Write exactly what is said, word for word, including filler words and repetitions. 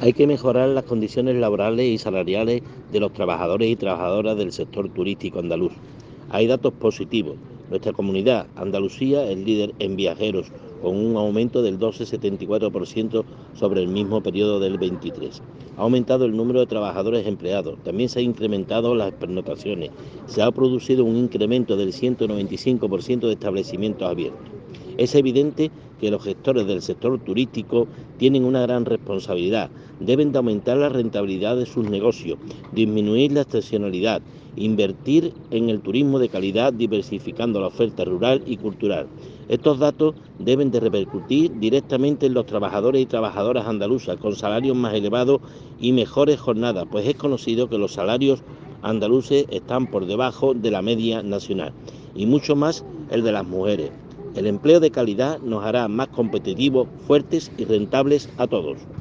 Hay que mejorar las condiciones laborales y salariales de los trabajadores y trabajadoras del sector turístico andaluz. Hay datos positivos. Nuestra comunidad, Andalucía, es líder en viajeros, con un aumento del doce coma setenta y cuatro por ciento sobre el mismo periodo del veintitrés. Ha aumentado el número de trabajadores empleados, también se han incrementado las pernoctaciones, se ha producido un incremento del ciento noventa y cinco por ciento de establecimientos abiertos. Es evidente que los gestores del sector turístico tienen una gran responsabilidad. Deben de aumentar la rentabilidad de sus negocios, disminuir la estacionalidad, invertir en el turismo de calidad, diversificando la oferta rural y cultural. Estos datos deben de repercutir directamente en los trabajadores y trabajadoras andaluzas con salarios más elevados y mejores jornadas, pues es conocido que los salarios andaluces están por debajo de la media nacional y mucho más el de las mujeres. El empleo de calidad nos hará más competitivos, fuertes y rentables a todos.